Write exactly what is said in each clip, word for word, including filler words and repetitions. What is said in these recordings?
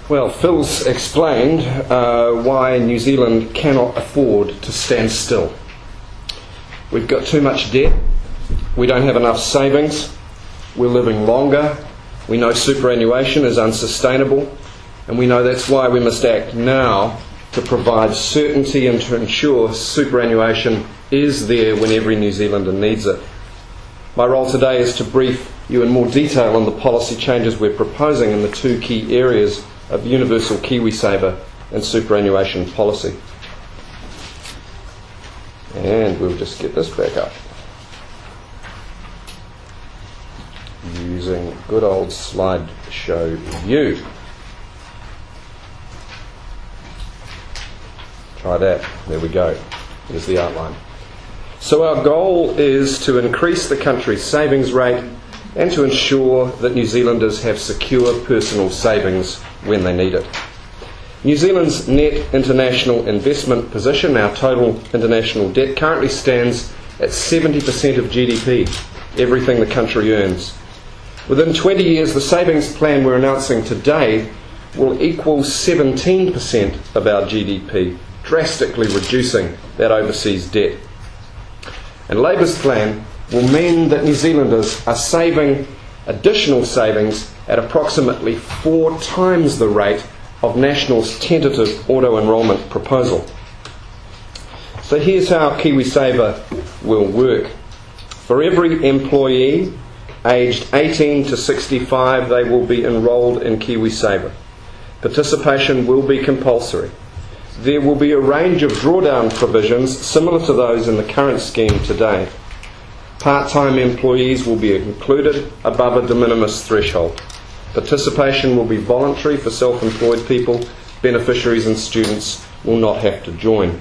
Well, Phil's explained uh, why New Zealand cannot afford to stand still. We've got too much debt, we don't have enough savings, we're living longer, we know superannuation is unsustainable, and we know that's why we must act now to provide certainty and to ensure superannuation is there when every New Zealander needs it. My role today is to brief you in more detail on the policy changes we're proposing in the two key areas of universal KiwiSaver and superannuation policy. And we'll just get this back up using good old slideshow view. Try that. There we go. Here's the outline. So our goal is to increase the country's savings rate and to ensure that New Zealanders have secure personal savings when they need it. New Zealand's net international investment position, our total international debt, currently stands at seventy percent of G D P, everything the country earns. Within twenty years, the savings plan we're announcing today will equal seventeen percent of our G D P, drastically reducing that overseas debt. And Labour's plan will mean that New Zealanders are saving additional savings at approximately four times the rate of National's tentative auto-enrolment proposal. So here's how KiwiSaver will work. For every employee aged eighteen to sixty-five, they will be enrolled in KiwiSaver. Participation will be compulsory. There will be a range of drawdown provisions similar to those in the current scheme today. Part-time employees will be included above a de minimis threshold. Participation will be voluntary for self-employed people. Beneficiaries and students will not have to join.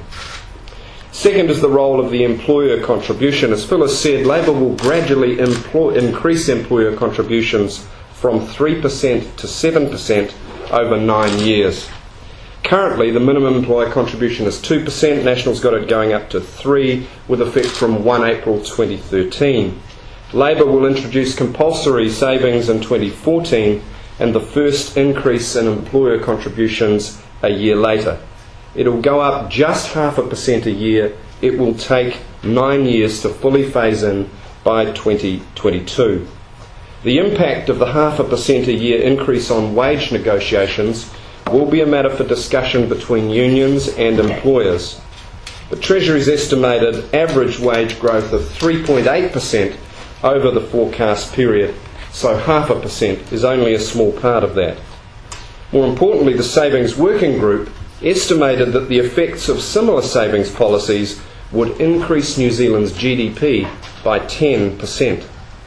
Second is the role of the employer contribution. As Phil has said, Labour will gradually employ, increase employer contributions from three percent to seven percent over nine years. Currently, the minimum employer contribution is two percent. National's got it going up to three percent with effect from the first of April twenty thirteen. Labour will introduce compulsory savings in twenty fourteen and the first increase in employer contributions a year later. It will go up just half a percent a year. It will take nine years to fully phase in by twenty twenty-two. The impact of the half a percent a year increase on wage negotiations will be a matter for discussion between unions and employers. The Treasury's estimated average wage growth of three point eight percent over the forecast period, so half a percent is only a small part of that. More importantly, the Savings Working Group estimated that the effects of similar savings policies would increase New Zealand's G D P by ten percent.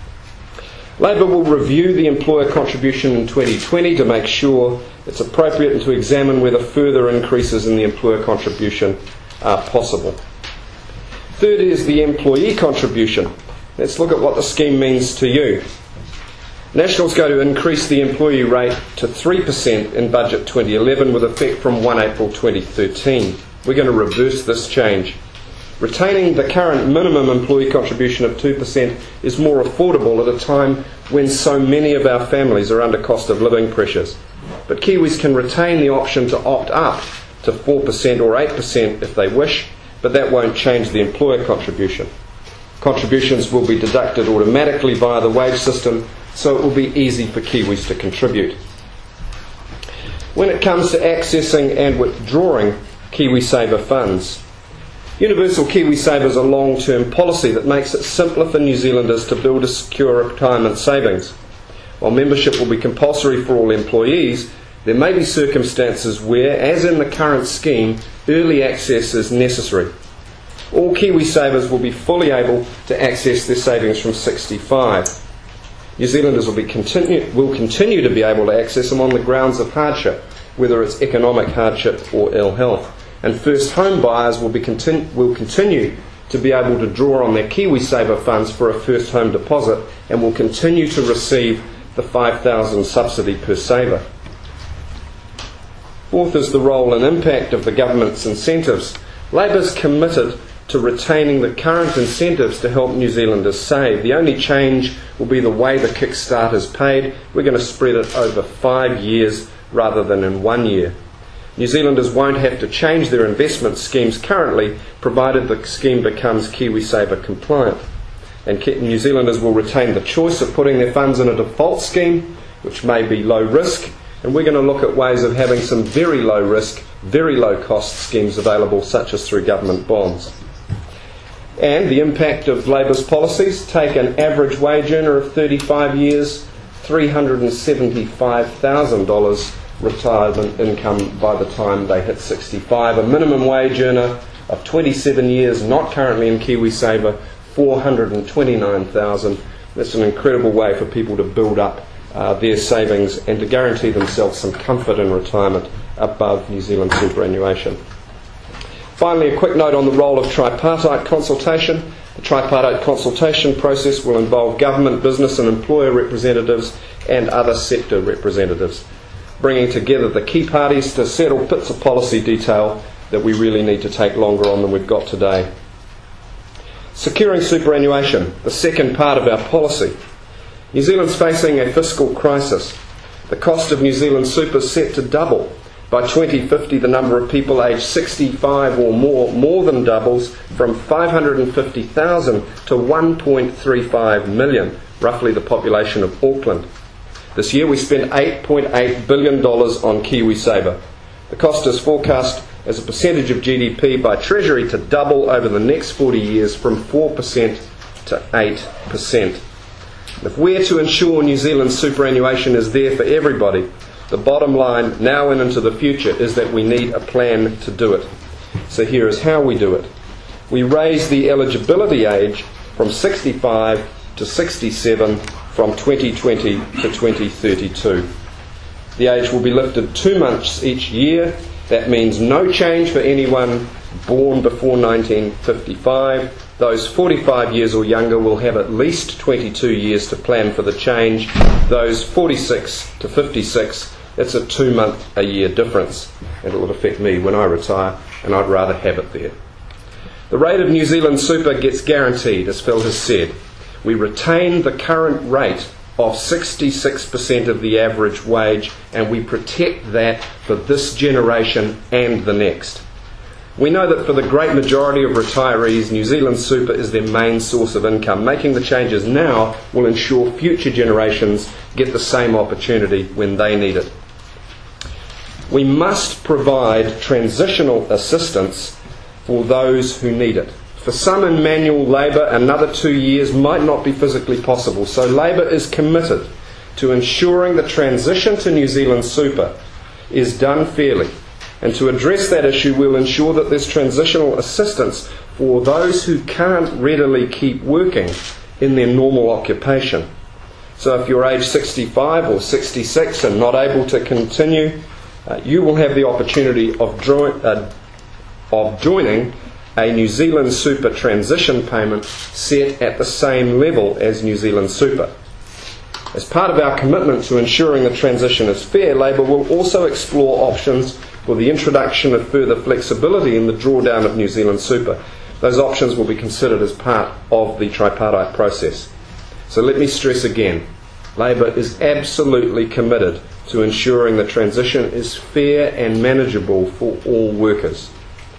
Labour will review the employer contribution in twenty twenty to make sure it's appropriate and to examine whether further increases in the employer contribution are possible. Third is the employee contribution. Let's look at what the scheme means to you. National's going to increase the employee rate to three percent in budget twenty eleven with effect from the first of April twenty thirteen. We're going to reverse this change. Retaining the current minimum employee contribution of two percent is more affordable at a time when so many of our families are under cost of living pressures. But Kiwis can retain the option to opt up to four percent or eight percent if they wish, but that won't change the employer contribution. Contributions will be deducted automatically via the wage system, so it will be easy for Kiwis to contribute. When it comes to accessing and withdrawing KiwiSaver funds, Universal KiwiSaver is a long-term policy that makes it simpler for New Zealanders to build a secure retirement savings. While membership will be compulsory for all employees, there may be circumstances where, as in the current scheme, early access is necessary. All KiwiSavers will be fully able to access their savings from sixty-five. New Zealanders will, be continue, will continue to be able to access them on the grounds of hardship, whether it's economic hardship or ill health. And first home buyers will, be continu- will continue to be able to draw on their KiwiSaver funds for a first home deposit and will continue to receive the five thousand dollars subsidy per saver. Fourth is the role and impact of the government's incentives. Labour's committed to retaining the current incentives to help New Zealanders save. The only change will be the way the kickstart is paid. We're going to spread it over five years rather than in one year. New Zealanders won't have to change their investment schemes currently, provided the scheme becomes KiwiSaver compliant. And New Zealanders will retain the choice of putting their funds in a default scheme, which may be low risk, and we're going to look at ways of having some very low risk, very low cost schemes available, such as through government bonds. And the impact of Labour's policies: take an average wage earner of thirty-five years, three hundred seventy-five thousand dollars retirement income by the time they hit sixty-five. A minimum wage earner of twenty-seven years, not currently in KiwiSaver, four hundred twenty-nine thousand dollars. That's an incredible way for people to build up uh, their savings and to guarantee themselves some comfort in retirement above New Zealand superannuation. Finally, a quick note on the role of tripartite consultation. The tripartite consultation process will involve government, business and employer representatives and other sector representatives, bringing together the key parties to settle bits of policy detail that we really need to take longer on than we've got today. Securing superannuation, the second part of our policy. New Zealand's facing a fiscal crisis. The cost of New Zealand super is set to double. By twenty fifty, the number of people aged sixty-five or more more than doubles from five hundred fifty thousand to one point three five million, roughly the population of Auckland. This year we spent eight point eight billion dollars on KiwiSaver. The cost is forecast as a percentage of G D P by Treasury to double over the next forty years from four percent to eight percent. If we're to ensure New Zealand's superannuation is there for everybody, the bottom line now and into the future is that we need a plan to do it. So here is how we do it. We raise the eligibility age from sixty-five to sixty-seven from twenty twenty to twenty thirty-two. The age will be lifted two months each year. That means no change for anyone born before nineteen fifty-five. Those forty-five years or younger will have at least twenty-two years to plan for the change. Those forty-six to fifty-six, it's a two-month a year difference. And it will affect me when I retire, and I'd rather have it there. The rate of New Zealand super gets guaranteed, as Phil has said. We retain the current rate of sixty-six percent of the average wage, and we protect that for this generation and the next. We know that for the great majority of retirees, New Zealand super is their main source of income. Making the changes now will ensure future generations get the same opportunity when they need it. We must provide transitional assistance for those who need it. For some in manual labour, another two years might not be physically possible. So Labour is committed to ensuring the transition to New Zealand super is done fairly. And to address that issue, we'll ensure that there's transitional assistance for those who can't readily keep working in their normal occupation. So if you're age sixty-five or sixty-six and not able to continue, uh, you will have the opportunity of, dro- uh, of joining a New Zealand super transition payment set at the same level as New Zealand super. As part of our commitment to ensuring the transition is fair, Labour will also explore options for the introduction of further flexibility in the drawdown of New Zealand super. Those options will be considered as part of the tripartite process. So let me stress again, Labour is absolutely committed to ensuring the transition is fair and manageable for all workers.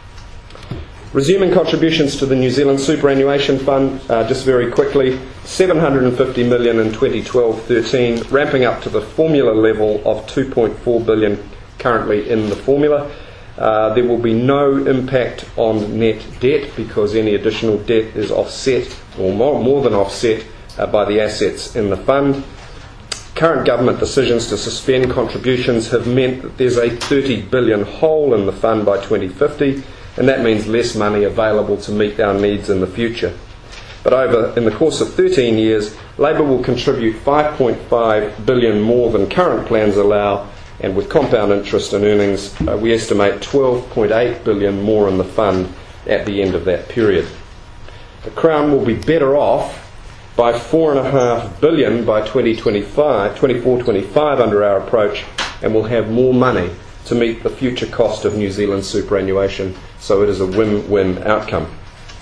Resuming contributions to the New Zealand Superannuation Fund, uh, just very quickly, seven hundred fifty million dollars in twenty twelve thirteen, ramping up to the formula level of two point four billion dollars currently in the formula. Uh, there will be no impact on net debt because any additional debt is offset, or more, more than offset, uh, by the assets in the fund. Current government decisions to suspend contributions have meant that there's a thirty billion dollars hole in the fund by twenty fifty, and that means less money available to meet our needs in the future. But over in the course of thirteen years, Labour will contribute five point five billion dollars more than current plans allow, and with compound interest and earnings, uh, we estimate twelve point eight billion dollars more in the fund at the end of that period. The Crown will be better off by four point five billion dollars by twenty twenty-five, twenty-four twenty-five under our approach, and will have more money to meet the future cost of New Zealand superannuation, so it is a win-win outcome.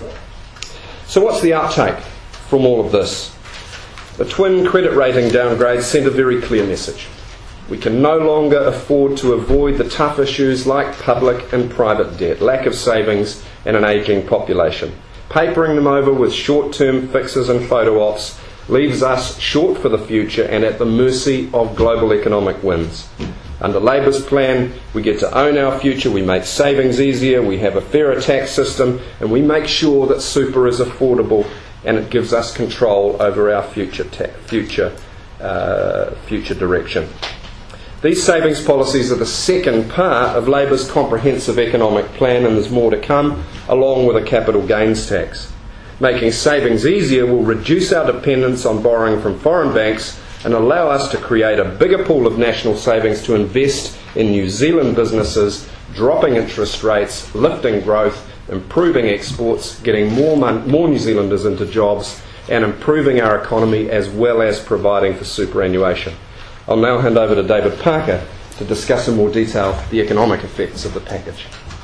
So what's the outtake from all of this? The twin credit rating downgrades send a very clear message. We can no longer afford to avoid the tough issues like public and private debt, lack of savings and an ageing population. Papering them over with short-term fixes and photo ops leaves us short for the future and at the mercy of global economic winds. Under Labour's plan, we get to own our future, we make savings easier, we have a fairer tax system, and we make sure that super is affordable and it gives us control over our future ta- future, uh, future direction. These savings policies are the second part of Labour's comprehensive economic plan, and there's more to come, along with a capital gains tax. Making savings easier will reduce our dependence on borrowing from foreign banks and allow us to create a bigger pool of national savings to invest in New Zealand businesses, dropping interest rates, lifting growth, improving exports, getting more, mon- more New Zealanders into jobs, and improving our economy as well as providing for superannuation. I'll now hand over to David Parker to discuss in more detail the economic effects of the package.